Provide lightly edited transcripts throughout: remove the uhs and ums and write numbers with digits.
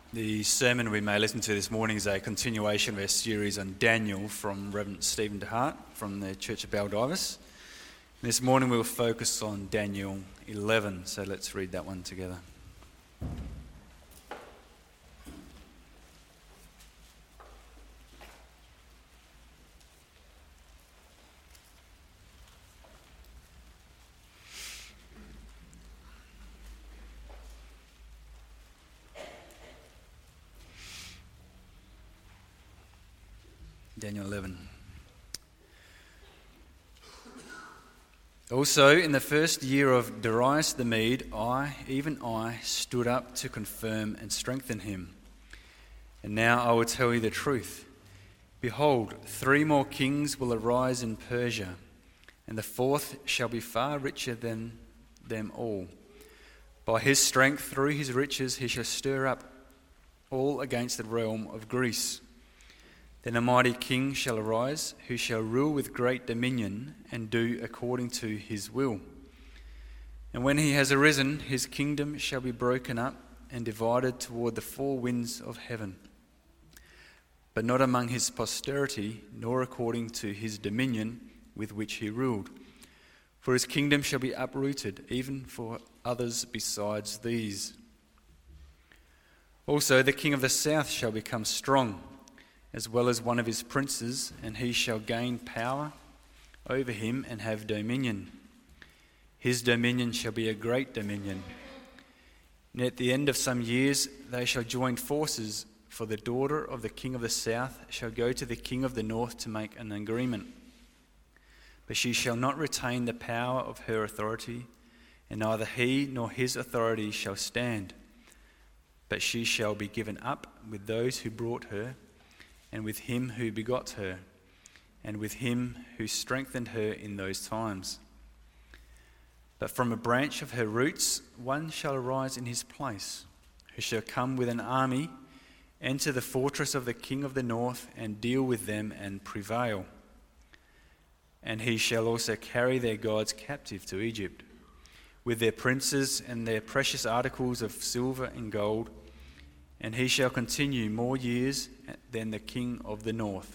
The sermon we may listen to this morning is a continuation of our series on Daniel from Reverend Stephen DeHart from the Church of Baldivis. This morning we'll focus on Daniel 11, so let's read that one together. Daniel 11. Also, in the first year of Darius the Mede, I, stood up to confirm and strengthen him. And now I will tell you the truth. Behold, 3 more kings will arise in Persia, and the 4th shall be far richer than them all. By his strength, through his riches, he shall stir up all against the realm of Greece. Then a mighty king shall arise, who shall rule with great dominion and do according to his will. And when he has arisen, his kingdom shall be broken up and divided toward the 4 winds of heaven. But not among his posterity, nor according to his dominion with which he ruled. For his kingdom shall be uprooted, even for others besides these. Also the king of the south shall become strong, as well as one of his princes, and he shall gain power over him and have dominion. His dominion shall be a great dominion. And at the end of some years they shall join forces, for the daughter of the king of the south shall go to the king of the north to make an agreement. But she shall not retain the power of her authority, and neither he nor his authority shall stand. But she shall be given up with those who brought her, and with him who begot her, and with him who strengthened her in those times. But from a branch of her roots one shall arise in his place, who shall come with an army, enter the fortress of the king of the north, and deal with them and prevail. And he shall also carry their gods captive to Egypt, with their princes and their precious articles of silver and gold, and he shall continue more years than the king of the north.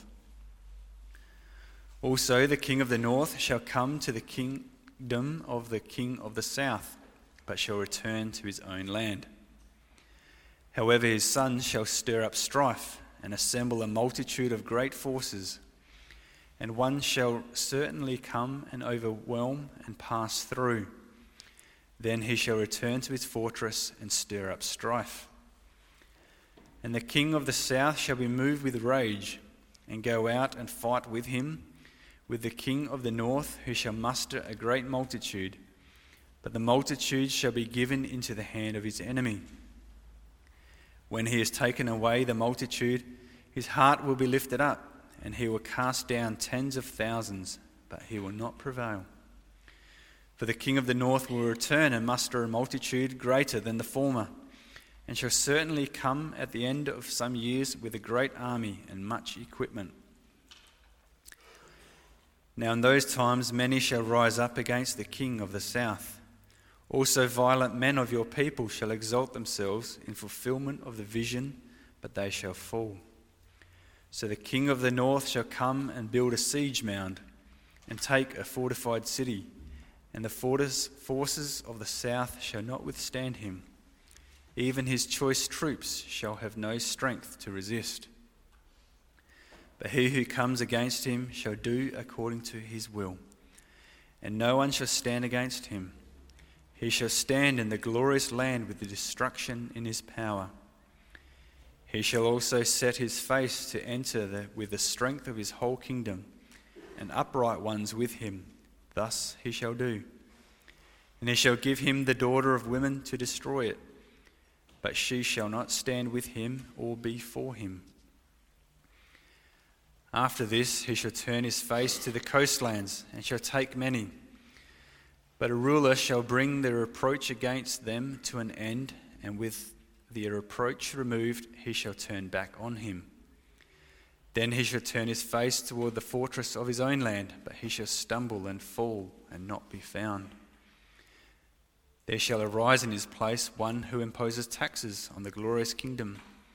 Also the king of the north shall come to the kingdom of the king of the south, but shall return to his own land. However, his sons shall stir up strife and assemble a multitude of great forces, and one shall certainly come and overwhelm and pass through. Then he shall return to his fortress and stir up strife. And the king of the south shall be moved with rage, and go out and fight with him, with the king of the north, who shall muster a great multitude. But the multitude shall be given into the hand of his enemy. When he has taken away the multitude, his heart will be lifted up, and he will cast down tens of thousands, but he will not prevail. For the king of the north will return and muster a multitude greater than the former, and shall certainly come at the end of some years with a great army and much equipment. Now in those times many shall rise up against the king of the south. Also violent men of your people shall exalt themselves in fulfillment of the vision, but they shall fall. So the king of the north shall come and build a siege mound, and take a fortified city, and the forces of the south shall not withstand him. Even his choice troops shall have no strength to resist. But he who comes against him shall do according to his will, and no one shall stand against him. He shall stand in the glorious land with the destruction in his power. He shall also set his face to enter with the strength of his whole kingdom, and upright ones with him. Thus he shall do. And he shall give him the daughter of women to destroy it, but she shall not stand with him or be for him. After this he shall turn his face to the coastlands, and shall take many. But a ruler shall bring the reproach against them to an end, and with the reproach removed he shall turn back on him. Then he shall turn his face toward the fortress of his own land, but he shall stumble and fall and not be found. There shall arise in his place one who imposes taxes on the glorious kingdom,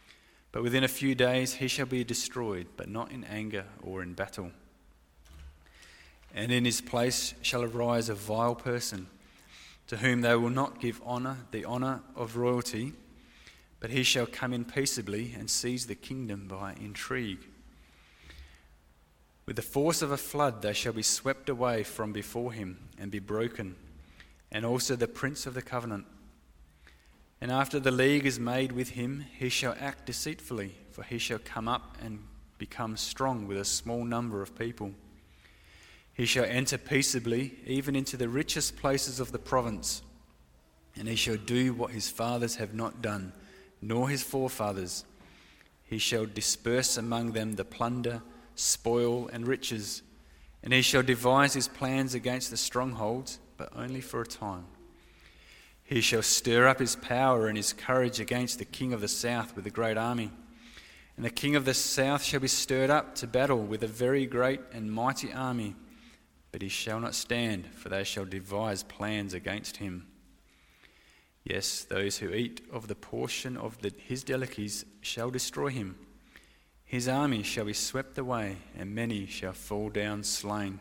But within a few days he shall be destroyed, but not in anger or in battle. And in his place shall arise a vile person, to whom they will not give the honour of royalty, but he shall come in peaceably and seize the kingdom by intrigue. With the force of a flood they shall be swept away from before him and be broken, and also the prince of the covenant. And after the league is made with him, he shall act deceitfully, for he shall come up and become strong with a small number of people. He shall enter peaceably, even into the richest places of the province, and he shall do what his fathers have not done, nor his forefathers. He shall disperse among them the plunder, spoil, and riches, and he shall devise his plans against the strongholds, but only for a time. He shall stir up his power and his courage against the king of the south with a great army. And the king of the south shall be stirred up to battle with a very great and mighty army. But he shall not stand, for they shall devise plans against him. Yes, those who eat of the portion of his delicacies shall destroy him. His army shall be swept away, and many shall fall down slain.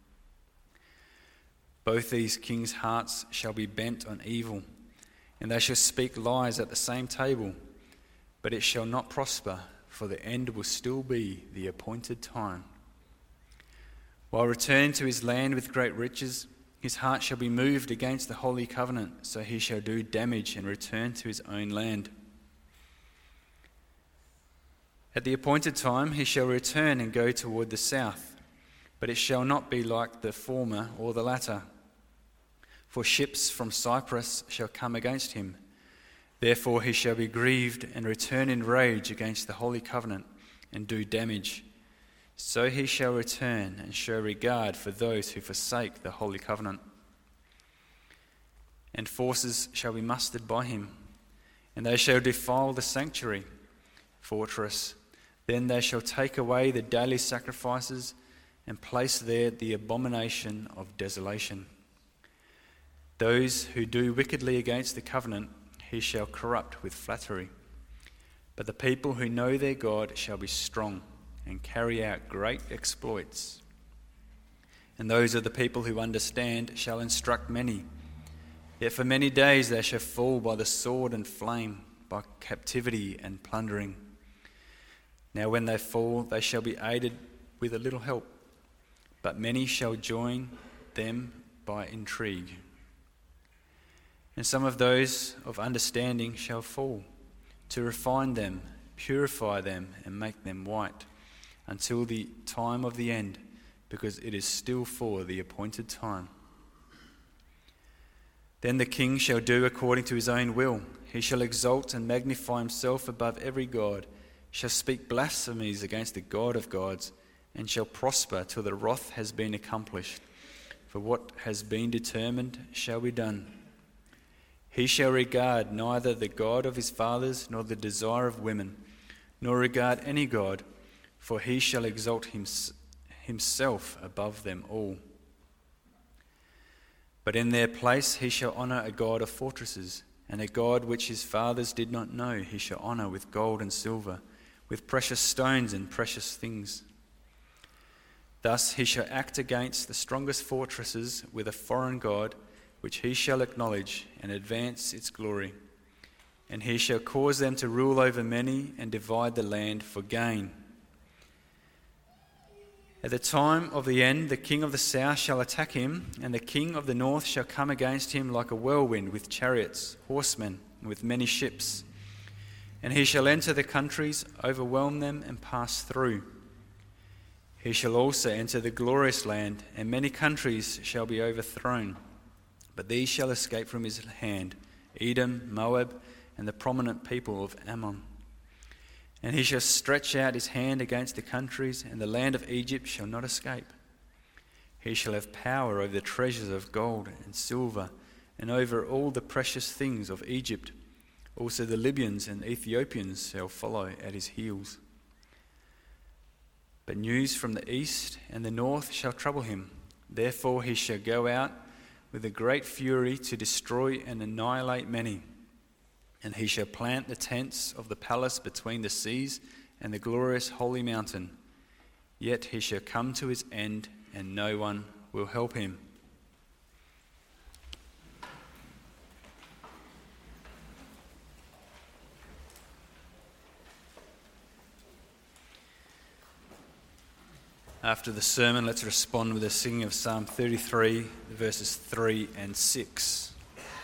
Both these kings' hearts shall be bent on evil, and they shall speak lies at the same table, but it shall not prosper, for the end will still be the appointed time. While returning to his land with great riches, his heart shall be moved against the holy covenant, so he shall do damage and return to his own land. At the appointed time he shall return and go toward the south, but it shall not be like the former or the latter. For ships from Cyprus shall come against him. Therefore he shall be grieved and return in rage against the holy covenant and do damage. So he shall return and show regard for those who forsake the holy covenant. And forces shall be mustered by him, and they shall defile the sanctuary, fortress. Then they shall take away the daily sacrifices and place there the abomination of desolation. Those who do wickedly against the covenant he shall corrupt with flattery. But the people who know their God shall be strong and carry out great exploits. And those of the people who understand shall instruct many. Yet for many days they shall fall by the sword and flame, by captivity and plundering. Now when they fall, they shall be aided with a little help, but many shall join them by intrigue. And some of those of understanding shall fall, to refine them, purify them, and make them white, until the time of the end, because it is still for the appointed time. Then the king shall do according to his own will. He shall exalt and magnify himself above every god, shall speak blasphemies against the God of gods, and shall prosper till the wrath has been accomplished. For what has been determined shall be done. He shall regard neither the God of his fathers nor the desire of women, nor regard any god, for he shall exalt himself above them all. But in their place he shall honour a god of fortresses, and a god which his fathers did not know he shall honour with gold and silver, with precious stones and precious things. Thus he shall act against the strongest fortresses with a foreign god, which he shall acknowledge and advance its glory. And he shall cause them to rule over many and divide the land for gain. At the time of the end, the king of the south shall attack him, and the king of the north shall come against him like a whirlwind with chariots, horsemen, and with many ships. And he shall enter the countries, overwhelm them, and pass through. He shall also enter the glorious land, and many countries shall be overthrown. But these shall escape from his hand, Edom, Moab, and the prominent people of Ammon. And he shall stretch out his hand against the countries, and the land of Egypt shall not escape. He shall have power over the treasures of gold and silver, and over all the precious things of Egypt. Also the Libyans and Ethiopians shall follow at his heels. But news from the east and the north shall trouble him. Therefore he shall go out with a great fury to destroy and annihilate many. And he shall plant the tents of the palace between the seas and the glorious holy mountain. Yet he shall come to his end, and no one will help him. After the sermon, let's respond with a singing of Psalm 33, verses 3 and 6.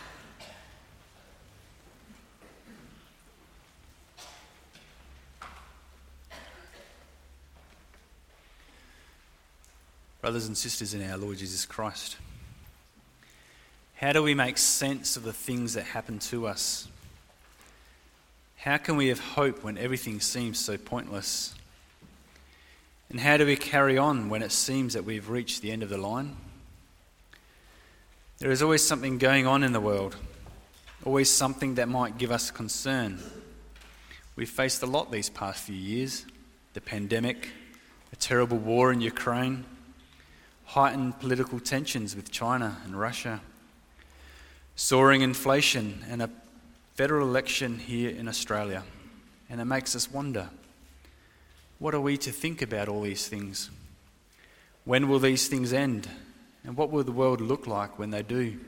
Brothers and sisters in our Lord Jesus Christ, how do we make sense of the things that happen to us? How can we have hope when everything seems so pointless? And how do we carry on when it seems that we've reached the end of the line? There is always something going on in the world, always something that might give us concern. We've faced a lot these past few years: the pandemic, a terrible war in Ukraine, heightened political tensions with China and Russia, soaring inflation, and a federal election here in Australia. And it makes us wonder, what are we to think about all these things? When will these things end? And what will the world look like when they do?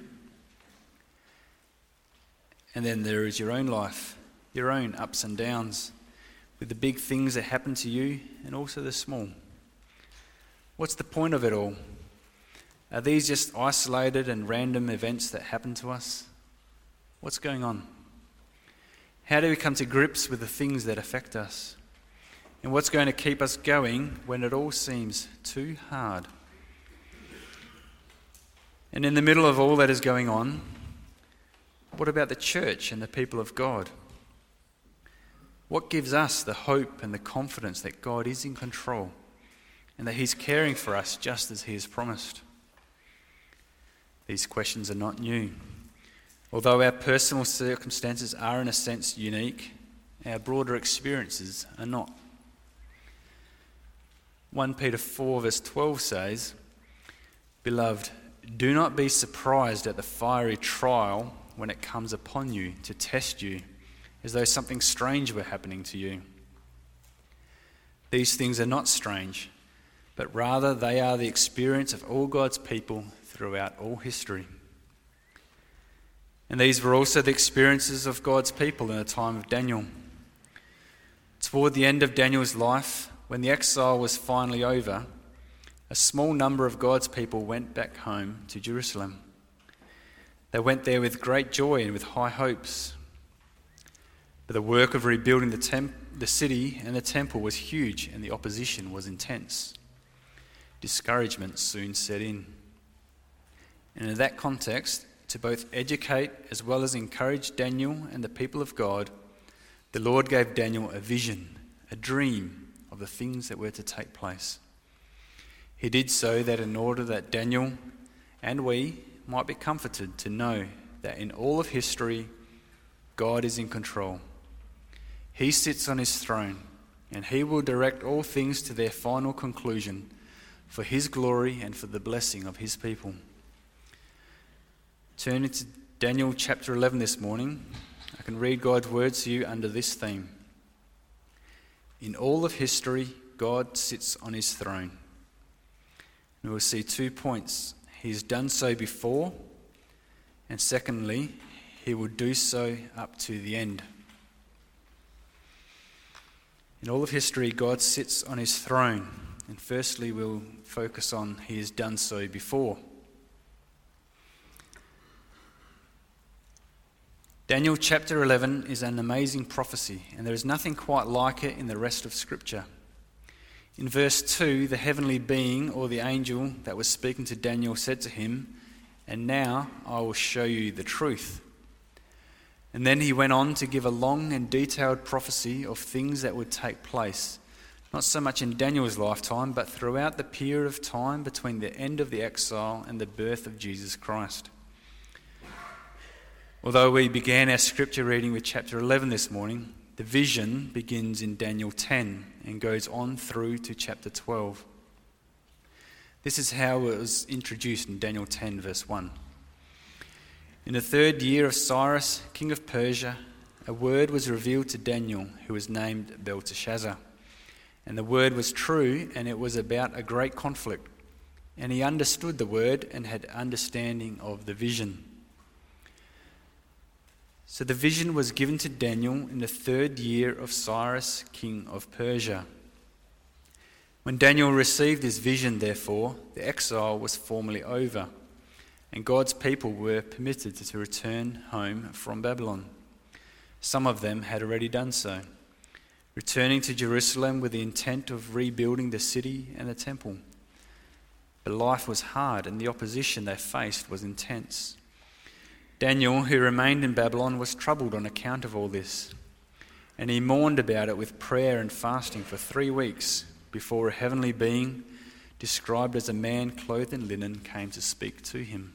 And then there is your own life, your own ups and downs, with the big things that happen to you and also the small. What's the point of it all? Are these just isolated and random events that happen to us? What's going on? How do we come to grips with the things that affect us? And what's going to keep us going when it all seems too hard? And in the middle of all that is going on, what about the church and the people of God? What gives us the hope and the confidence that God is in control and that He's caring for us just as He has promised? These questions are not new. Although our personal circumstances are in a sense unique, our broader experiences are not. 1 Peter 4 verse 12 says, "Beloved, do not be surprised at the fiery trial when it comes upon you to test you, as though something strange were happening to you. These things are not strange, but rather they are the experience of all God's people throughout all history." And these were also the experiences of God's people in the time of Daniel. Toward the end of Daniel's life, when the exile was finally over, a small number of God's people went back home to Jerusalem. They went there with great joy and with high hopes. But the work of rebuilding the city and the temple was huge, and the opposition was intense. Discouragement soon set in. And in that context, to both educate as well as encourage Daniel and the people of God, the Lord gave Daniel a vision, a dream of the things that were to take place. He did so that in order that Daniel and we might be comforted to know that in all of history, God is in control. He sits on His throne, and He will direct all things to their final conclusion for His glory and for the blessing of His people. Turn into Daniel chapter 11 this morning. I can read God's words to you under this theme. In all of history, God sits on His throne. And we'll see 2 points. He's done so before, and secondly, He will do so up to the end. In all of history, God sits on His throne. And firstly, we'll focus on He has done so before. Daniel chapter 11 is an amazing prophecy, and there is nothing quite like it in the rest of Scripture. In verse 2, the heavenly being, or the angel that was speaking to Daniel, said to him, "And now I will show you the truth." And then he went on to give a long and detailed prophecy of things that would take place, not so much in Daniel's lifetime, but throughout the period of time between the end of the exile and the birth of Jesus Christ. Although we began our scripture reading with chapter 11 this morning, the vision begins in Daniel 10 and goes on through to chapter 12. This is how it was introduced in Daniel 10 verse 1. In the 3rd year of Cyrus, king of Persia, a word was revealed to Daniel, who was named Belteshazzar. And the word was true, and it was about a great conflict. And he understood the word and had understanding of the vision. So the vision was given to Daniel in the 3rd year of Cyrus, king of Persia. When Daniel received this vision, therefore, the exile was formally over, and God's people were permitted to return home from Babylon. Some of them had already done so, returning to Jerusalem with the intent of rebuilding the city and the temple. But life was hard, and the opposition they faced was intense. Daniel, who remained in Babylon, was troubled on account of all this, and he mourned about it with prayer and fasting for 3 weeks before a heavenly being, described as a man clothed in linen, came to speak to him.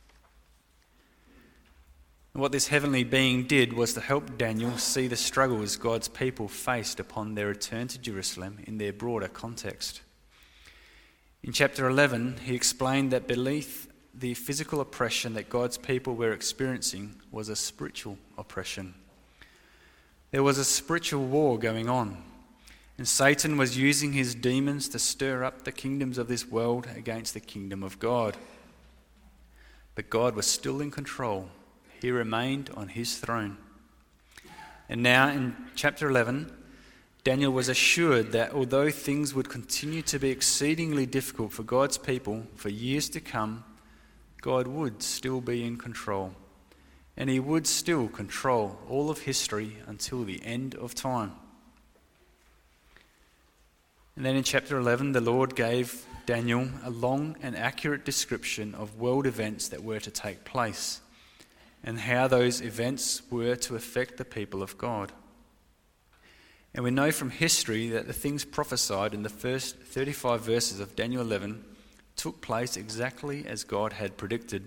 And what this heavenly being did was to help Daniel see the struggles God's people faced upon their return to Jerusalem in their broader context. In chapter 11, he explained that beneath the physical oppression that God's people were experiencing was a spiritual oppression. There was a spiritual war going on, and Satan was using his demons to stir up the kingdoms of this world against the kingdom of God. But God was still in control. He remained on his throne. And now in chapter 11, Daniel was assured that although things would continue to be exceedingly difficult for God's people for years to come, God would still be in control, and he would still control all of history until the end of time. And then in chapter 11, the Lord gave Daniel a long and accurate description of world events that were to take place, and how those events were to affect the people of God. And we know from history that the things prophesied in the first 35 verses of Daniel 11 took place exactly as God had predicted.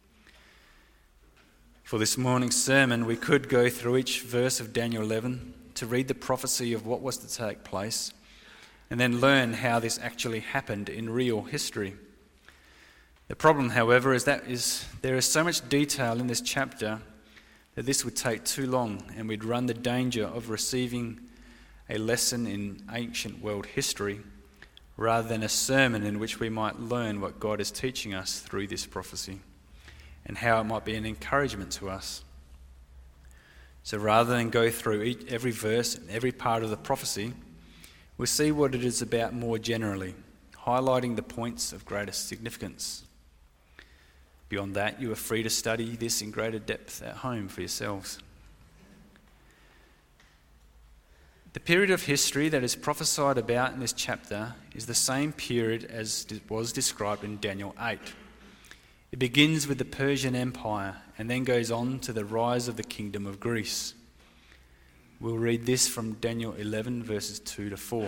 For this morning's sermon, we could go through each verse of Daniel 11 to read the prophecy of what was to take place, and then learn how this actually happened in real history. The problem, however, is that there is so much detail in this chapter that this would take too long, and we'd run the danger of receiving a lesson in ancient world history rather than a sermon in which we might learn what God is teaching us through this prophecy and how it might be an encouragement to us. So rather than go through every verse and every part of the prophecy, we'll see what it is about more generally, highlighting the points of greatest significance. Beyond that, you are free to study this in greater depth at home for yourselves. The period of history that is prophesied about in this chapter is the same period as was described in Daniel 8. It begins with the Persian Empire and then goes on to the rise of the kingdom of Greece. We'll read this from Daniel 11 verses 2 to 4.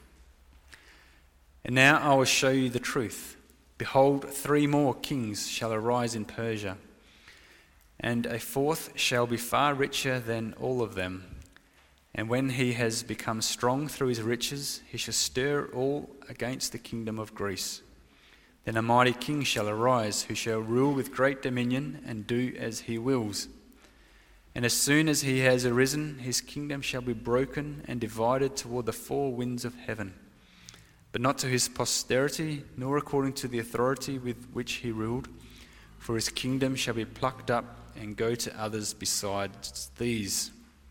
And now I will show you the truth. Behold, 3 more kings shall arise in Persia, and a 4th shall be far richer than all of them. And when he has become strong through his riches, he shall stir all against the kingdom of Greece. Then a mighty king shall arise, who shall rule with great dominion and do as he wills. And as soon as he has arisen, his kingdom shall be broken and divided toward the 4 winds of heaven, but not to his posterity, nor according to the authority with which he ruled, for his kingdom shall be plucked up and go to others besides these.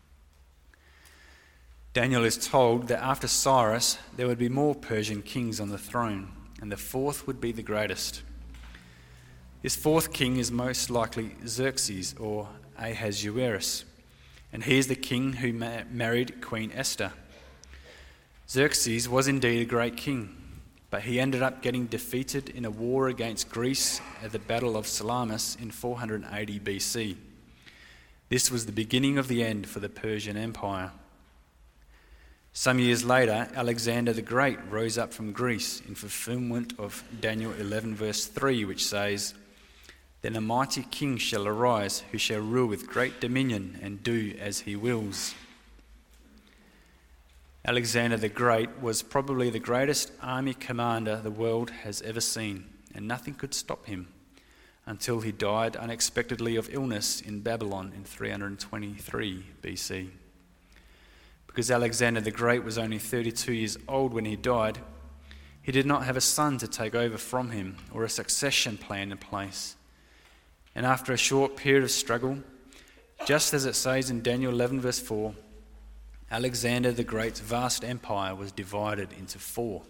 Daniel is told that after Cyrus, there would be more Persian kings on the throne, and the 4th would be the greatest. This 4th king is most likely Xerxes or Ahasuerus, and he is the king who married Queen Esther. Xerxes was indeed a great king, but he ended up getting defeated in a war against Greece at the Battle of Salamis in 480 BC. This was the beginning of the end for the Persian Empire. Some years later, Alexander the Great rose up from Greece in fulfillment of Daniel 11 verse 3, which says, "Then a mighty king shall arise, who shall rule with great dominion and do as he wills." Alexander the Great was probably the greatest army commander the world has ever seen, and nothing could stop him. until he died unexpectedly of illness in Babylon in 323 BC. Because Alexander the Great was only 32 years old when he died, he did not have a son to take over from him or a succession plan in place. And after a short period of struggle, just as it says in Daniel 11 verse 4, Alexander the Great's vast empire was divided into 4.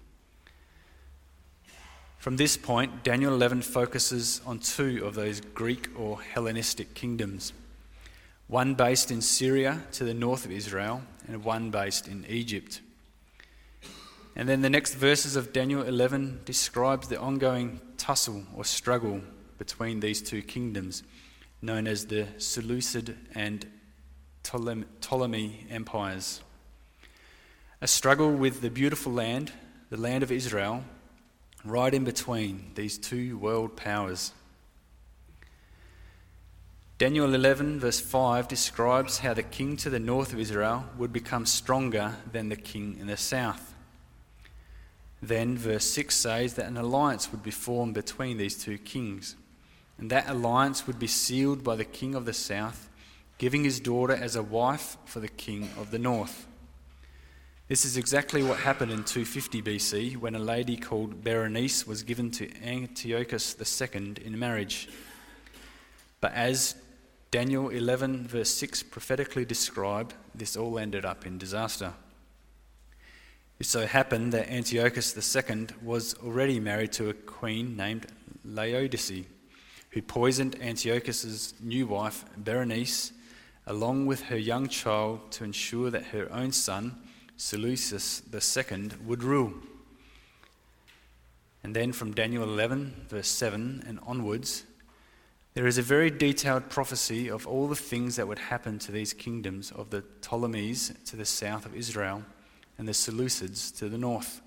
From this point, Daniel 11 focuses on 2 of those Greek or Hellenistic kingdoms, one based in Syria to the north of Israel and one based in Egypt. And then the next verses of Daniel 11 describes the ongoing tussle or struggle between these 2 kingdoms, known as the Seleucid and Ptolemy empires. A struggle with the beautiful land, the land of Israel, right in between these 2 world powers. Daniel 11 verse 5 describes how the king to the north of Israel would become stronger than the king in the south. Then verse 6 says that an alliance would be formed between these 2 kings, and that alliance would be sealed by the king of the south, giving his daughter as a wife for the king of the north. This is exactly what happened in 250 BC when a lady called Berenice was given to Antiochus II in marriage. But as Daniel 11 verse 6 prophetically described, this all ended up in disaster. It so happened that Antiochus II was already married to a queen named Laodice, who poisoned Antiochus's new wife Berenice along with her young child to ensure that her own son Seleucus II would rule. And then from Daniel 11 verse 7 and onwards, there is a very detailed prophecy of all the things that would happen to these kingdoms of the Ptolemies to the south of Israel and the Seleucids to the north.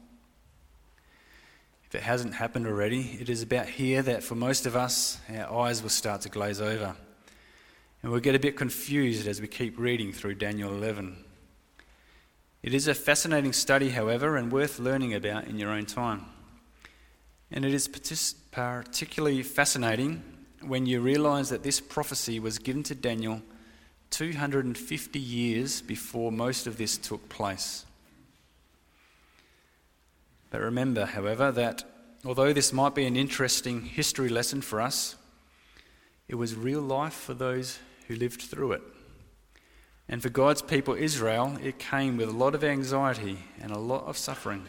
If it hasn't happened already, it is about here that for most of us, our eyes will start to glaze over. And we'll get a bit confused as we keep reading through Daniel 11. It is a fascinating study, however, and worth learning about in your own time. And it is particularly fascinating when you realise that this prophecy was given to Daniel 250 years before most of this took place. But remember, however, that although this might be an interesting history lesson for us, it was real life for those who lived through it. And for God's people Israel, it came with a lot of anxiety and a lot of suffering.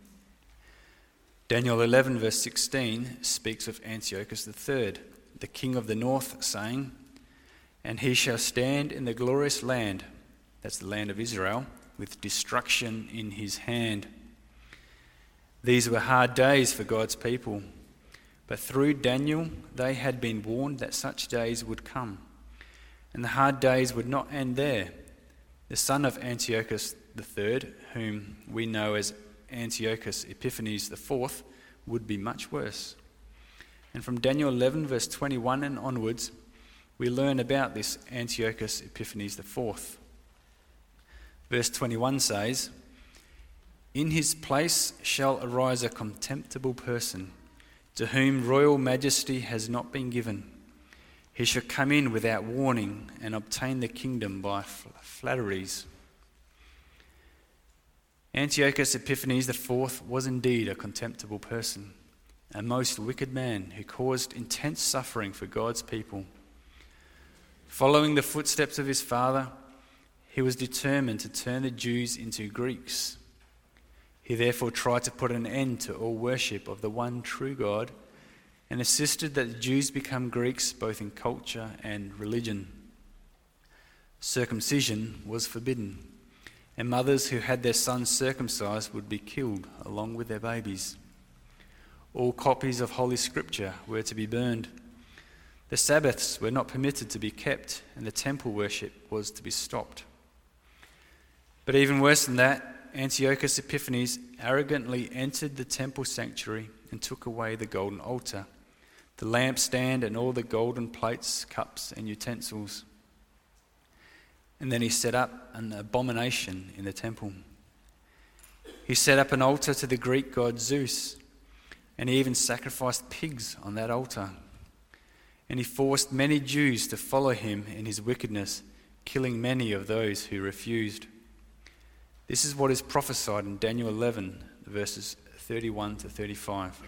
Daniel 11 verse 16 speaks of Antiochus III, the king of the north, saying, "And he shall stand in the glorious land," that's the land of Israel, "with destruction in his hand." These were hard days for God's people, but through Daniel they had been warned that such days would come. And the hard days would not end there. The son of Antiochus III, whom we know as Antiochus Epiphanes IV, would be much worse. And from Daniel 11 verse 21 and onwards, we learn about this Antiochus Epiphanes IV. Verse 21 says, "In his place shall arise a contemptible person, to whom royal majesty has not been given. He shall come in without warning and obtain the kingdom by flatteries." Antiochus Epiphanes IV was indeed a contemptible person, a most wicked man who caused intense suffering for God's people. Following the footsteps of his father, he was determined to turn the Jews into Greeks. He therefore tried to put an end to all worship of the one true God and insisted that the Jews become Greeks both in culture and religion. Circumcision was forbidden, and mothers who had their sons circumcised would be killed along with their babies. All copies of Holy Scripture were to be burned. The Sabbaths were not permitted to be kept, and the temple worship was to be stopped. But even worse than that, Antiochus Epiphanes arrogantly entered the temple sanctuary and took away the golden altar, the lampstand and all the golden plates, cups and utensils. And then he set up an abomination in the temple. He set up an altar to the Greek god Zeus, and he even sacrificed pigs on that altar. and he forced many Jews to follow him in his wickedness, killing many of those who refused. This is what is prophesied in Daniel 11, verses 31 to 35.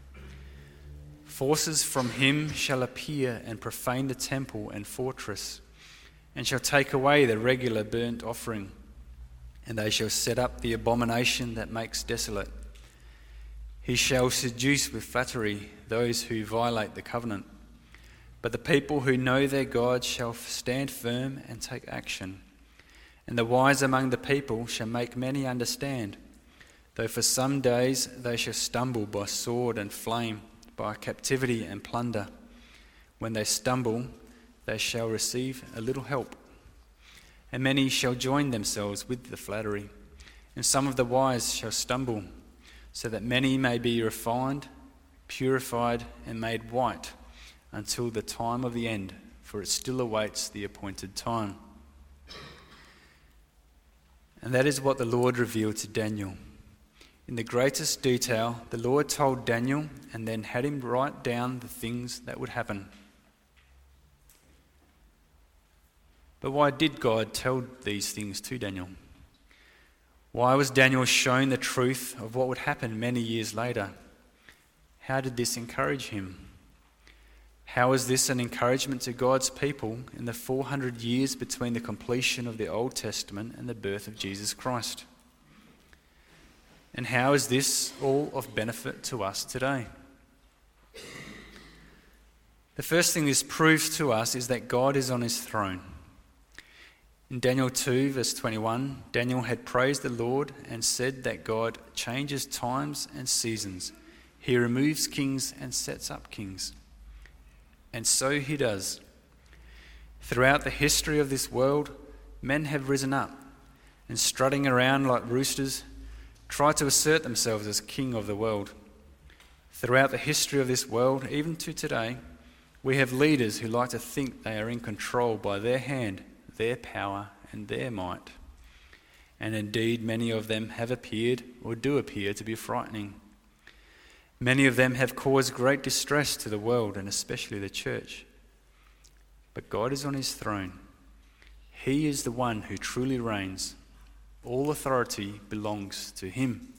Forces from him shall appear and profane the temple and fortress, and shall take away the regular burnt offering, and they shall set up the abomination that makes desolate. He shall seduce with flattery those who violate the covenant. But the people who know their God shall stand firm and take action. And the wise among the people shall make many understand, though for some days they shall stumble by sword and flame, by captivity and plunder. When they stumble, they shall receive a little help. And many shall join themselves with the flattery, and some of the wise shall stumble, so that many may be refined, purified, and made white, until the time of the end, for it still awaits the appointed time. And that is what the Lord revealed to Daniel. In the greatest detail, the Lord told Daniel and then had him write down the things that would happen. But why did God tell these things to Daniel? Why was Daniel shown the truth of what would happen many years later? How did this encourage him? How is this an encouragement to God's people in the 400 years between the completion of the Old Testament and the birth of Jesus Christ? And how is this all of benefit to us today? The first thing this proves to us is that God is on his throne. In Daniel 2, verse 21, Daniel had praised the Lord and said that God changes times and seasons. He removes kings and sets up kings. And so he does. Throughout the history of this world, men have risen up and, strutting around like roosters, tried to assert themselves as king of the world. Throughout the history of this world, even to today, we have leaders who like to think they are in control by their hand, their power, and their might. And indeed, many of them have appeared or do appear to be frightening. Many of them have caused great distress to the world and especially the church. But God is on his throne. He is the one who truly reigns. All authority belongs to him.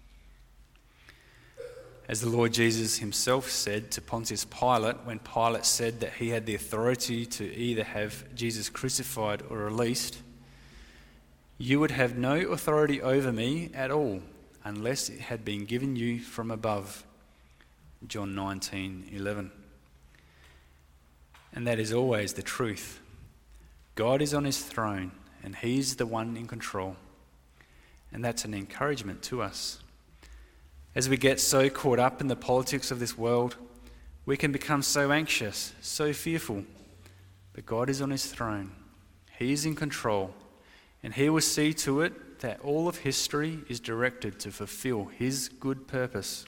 As the Lord Jesus himself said to Pontius Pilate when Pilate said that he had the authority to either have Jesus crucified or released, "You would have no authority over me at all unless it had been given you from above." John 19:11. And that is always the truth. God is on his throne and he's the one in control. And that's an encouragement to us. As we get so caught up in the politics of this world, we can become so anxious, so fearful. But God is on his throne. He is in control. And he will see to it that all of history is directed to fulfill his good purpose.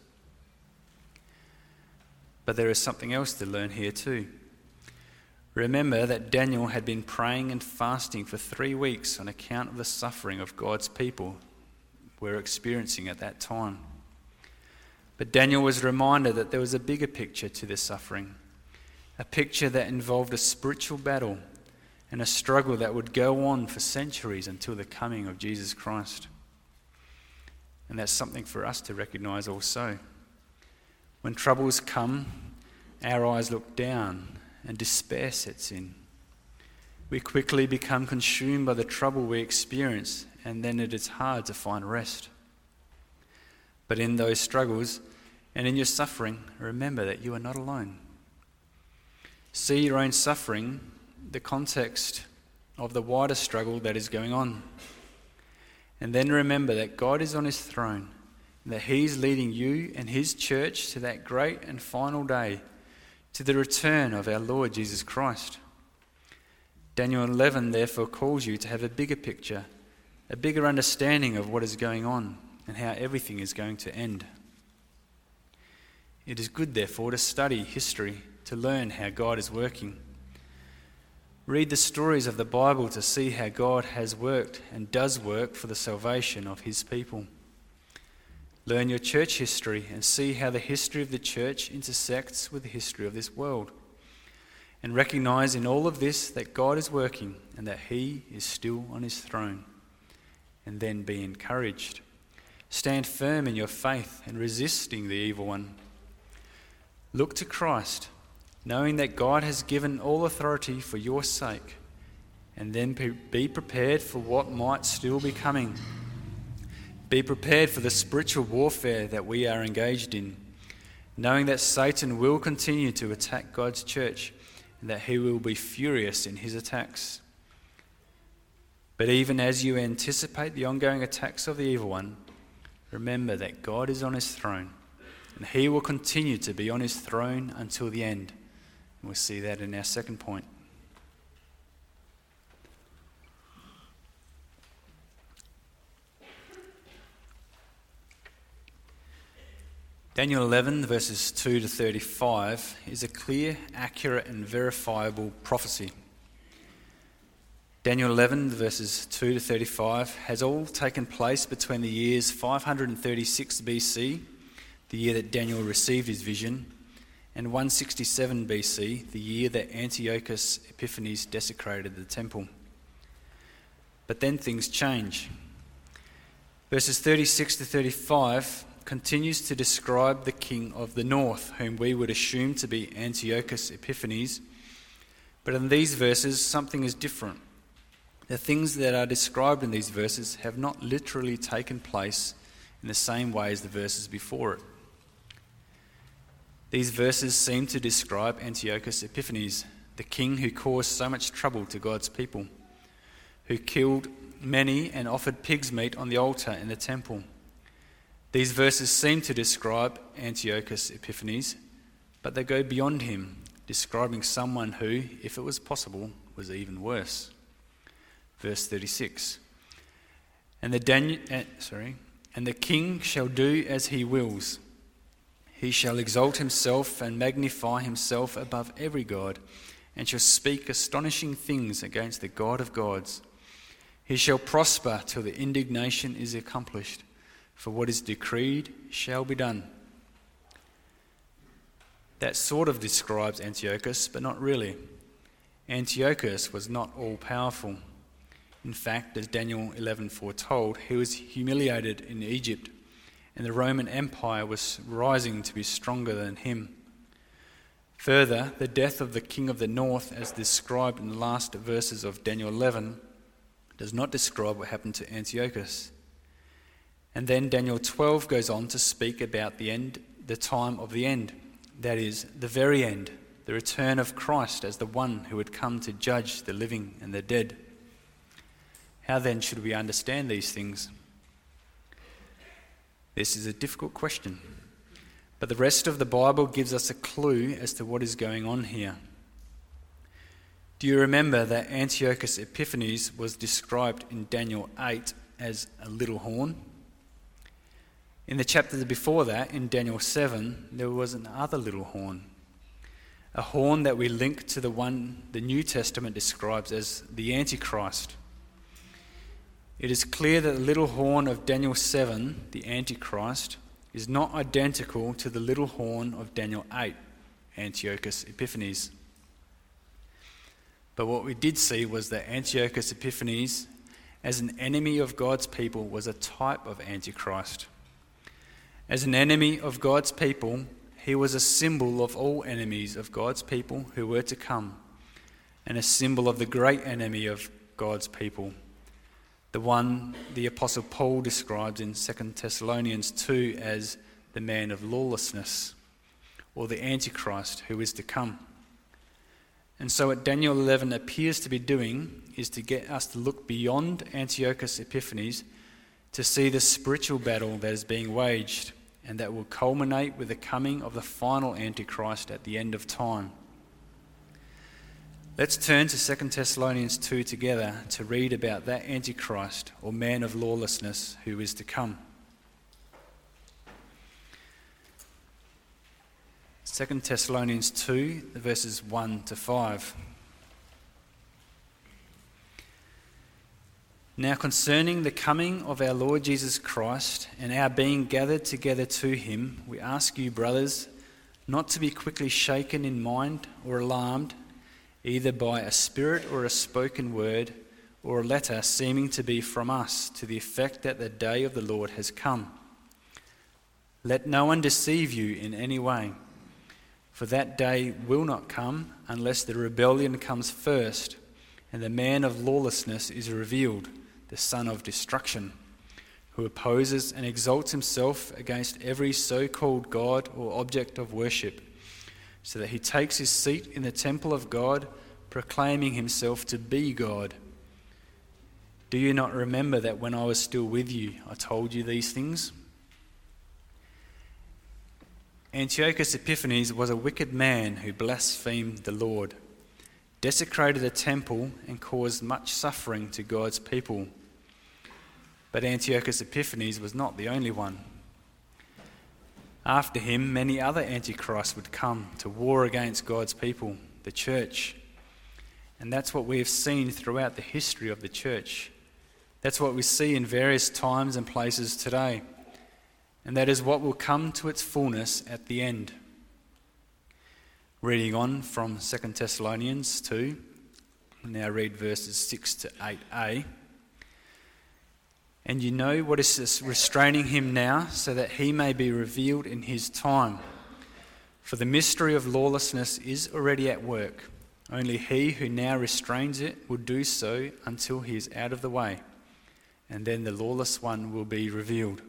But there is something else to learn here too. Remember that Daniel had been praying and fasting for 3 weeks on account of the suffering of God's people were experiencing at that time. But Daniel was reminded that there was a bigger picture to this suffering, a picture that involved a spiritual battle and a struggle that would go on for centuries until the coming of Jesus Christ. And that's something for us to recognize also. When troubles come, our eyes look down and despair sets in. We quickly become consumed by the trouble we experience, and then it is hard to find rest. But in those struggles and in your suffering, remember that you are not alone. See your own suffering, the context of the wider struggle that is going on. And then remember that God is on his throne, and that he's leading you and his church to that great and final day, to the return of our Lord Jesus Christ. Daniel 11 therefore calls you to have a bigger picture, a bigger understanding of what is going on and how everything is going to end. It is good therefore to study history, to learn how God is working. Read the stories of the Bible to see how God has worked and does work for the salvation of his people. Learn your church history and see how the history of the church intersects with the history of this world. and recognize in all of this that God is working and that he is still on his throne. And then be encouraged. Stand firm in your faith and resisting the evil one. Look to Christ, knowing that God has given all authority for your sake, and then be prepared for what might still be coming. Be prepared for the spiritual warfare that we are engaged in, knowing that Satan will continue to attack God's church and that he will be furious in his attacks. But even as you anticipate the ongoing attacks of the evil one, remember that God is on his throne, and he will continue to be on his throne until the end. And we'll see that in our second point. Daniel 11, verses 2 to 35, is a clear, accurate, and verifiable prophecy. Daniel 11, verses 2 to 35, has all taken place between the years 536 BC, the year that Daniel received his vision, and 167 BC, the year that Antiochus Epiphanes desecrated the temple. But then things change. Verses 36 to 35 continues to describe the king of the north, whom we would assume to be Antiochus Epiphanes. But in these verses, something is different. The things that are described in these verses have not literally taken place in the same way as the verses before it. These verses seem to describe Antiochus Epiphanes, the king who caused so much trouble to God's people, who killed many and offered pig's meat on the altar in the temple. These verses seem to describe Antiochus Epiphanes, but they go beyond him, describing someone who, if it was possible, was even worse. Verse 36. And the king shall do as he wills. He shall exalt himself and magnify himself above every god, and shall speak astonishing things against the God of gods. He shall prosper till the indignation is accomplished. For what is decreed shall be done. That sort of describes Antiochus, but not really. Antiochus was not all-powerful. In fact, as Daniel 11 foretold, he was humiliated in Egypt, and the Roman Empire was rising to be stronger than him. Further, the death of the king of the north, as described in the last verses of Daniel 11, does not describe what happened to Antiochus. And then Daniel 12 goes on to speak about the end, the time of the end, that is, the very end, the return of Christ as the one who would come to judge the living and the dead. How then should we understand these things? This is a difficult question, but the rest of the Bible gives us a clue as to what is going on here. Do you remember that Antiochus Epiphanes was described in Daniel 8 as a little horn? In the chapter before that, in Daniel 7, there was another little horn, a horn that we link to the one the New Testament describes as the Antichrist. It is clear that the little horn of Daniel 7, the Antichrist, is not identical to the little horn of Daniel 8, Antiochus Epiphanes. But what we did see was that Antiochus Epiphanes, as an enemy of God's people, was a type of Antichrist. As an enemy of God's people, he was a symbol of all enemies of God's people who were to come, and a symbol of the great enemy of God's people, the one the Apostle Paul describes in 2 Thessalonians 2 as the man of lawlessness, or the Antichrist who is to come. And so what Daniel 11 appears to be doing is to get us to look beyond Antiochus Epiphanes to see the spiritual battle that is being waged and that will culminate with the coming of the final Antichrist at the end of time. Let's turn to 2 Thessalonians 2 together to read about that Antichrist, or man of lawlessness, who is to come. 2 Thessalonians 2, verses 1 to 5. Now concerning the coming of our Lord Jesus Christ and our being gathered together to him, we ask you, brothers, not to be quickly shaken in mind or alarmed, either by a spirit or a spoken word or a letter seeming to be from us, to the effect that the day of the Lord has come. Let no one deceive you in any way, for that day will not come unless the rebellion comes first and the man of lawlessness is revealed, the son of destruction, who opposes and exalts himself against every so-called God or object of worship, so that he takes his seat in the temple of God, proclaiming himself to be God. Do you not remember that when I was still with you, I told you these things? Antiochus Epiphanes was a wicked man who blasphemed the Lord, desecrated the temple, and caused much suffering to God's people. But Antiochus Epiphanes was not the only one. After him, many other antichrists would come to war against God's people, the church. And that's what we have seen throughout the history of the church. That's what we see in various times and places today. And that is what will come to its fullness at the end. Reading on from 2 Thessalonians 2, we'll now read verses 6 to 8a. And you know what is restraining him now, so that he may be revealed in his time. For the mystery of lawlessness is already at work. Only he who now restrains it will do so until he is out of the way. And then the lawless one will be revealed.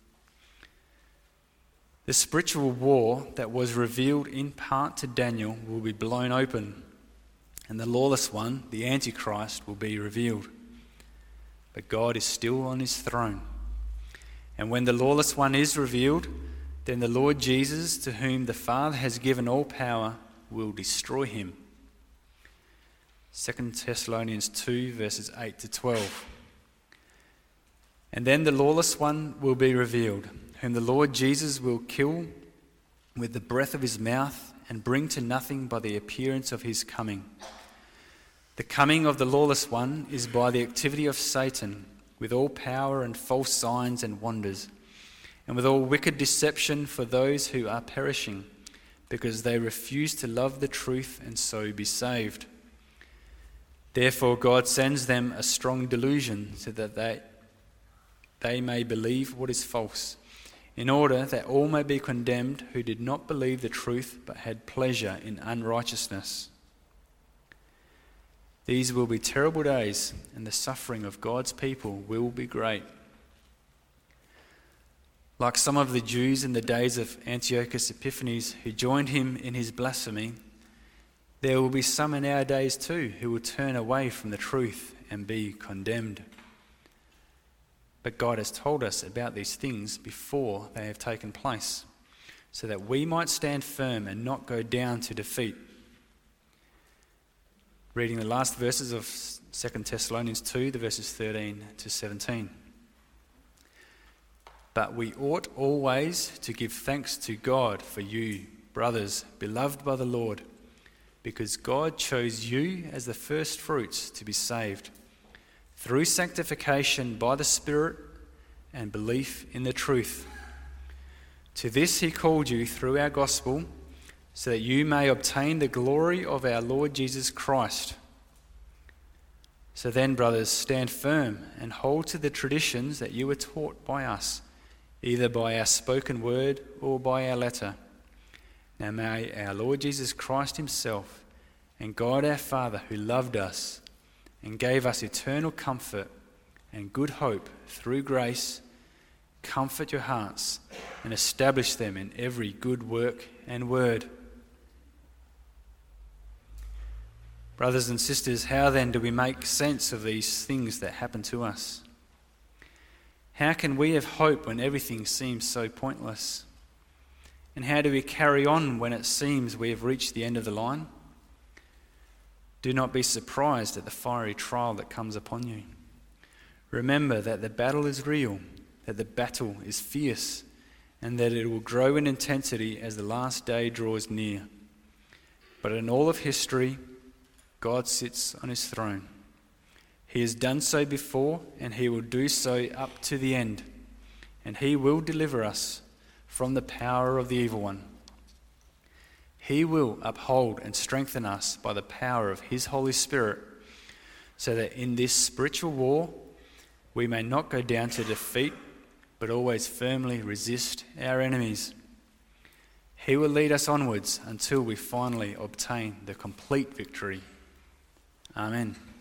The spiritual war that was revealed in part to Daniel will be blown open, and the lawless one, the Antichrist, will be revealed. But God is still on his throne. And when the lawless one is revealed, then the Lord Jesus, to whom the Father has given all power, will destroy him. 2 Thessalonians 2, verses 8 to 12. And then the lawless one will be revealed, whom the Lord Jesus will kill with the breath of his mouth and bring to nothing by the appearance of his coming. The coming of the lawless one is by the activity of Satan, with all power and false signs and wonders, and with all wicked deception for those who are perishing, because they refuse to love the truth and so be saved. Therefore God sends them a strong delusion, so that they may believe what is false, in order that all may be condemned who did not believe the truth but had pleasure in unrighteousness. These will be terrible days, and the suffering of God's people will be great. Like some of the Jews in the days of Antiochus Epiphanes who joined him in his blasphemy, there will be some in our days too who will turn away from the truth and be condemned. But God has told us about these things before they have taken place, so that we might stand firm and not go down to defeat. Reading the last verses of 2 Thessalonians 2, the verses 13 to 17. But we ought always to give thanks to God for you, brothers, beloved by the Lord, because God chose you as the first fruits to be saved, through sanctification by the Spirit and belief in the truth. To this he called you through our gospel, so that you may obtain the glory of our Lord Jesus Christ. So then, brothers, stand firm and hold to the traditions that you were taught by us, either by our spoken word or by our letter. Now may our Lord Jesus Christ himself and God our Father, who loved us and gave us eternal comfort and good hope through grace, comfort your hearts and establish them in every good work and word. Brothers and sisters, how then do we make sense of these things that happen to us? How can we have hope when everything seems so pointless? And how do we carry on when it seems we have reached the end of the line? Do not be surprised at the fiery trial that comes upon you. Remember that the battle is real, that the battle is fierce, and that it will grow in intensity as the last day draws near. But in all of history, God sits on his throne. He has done so before, and he will do so up to the end, and he will deliver us from the power of the evil one. He will uphold and strengthen us by the power of his Holy Spirit, so that in this spiritual war we may not go down to defeat, but always firmly resist our enemies. He will lead us onwards until we finally obtain the complete victory. Amen.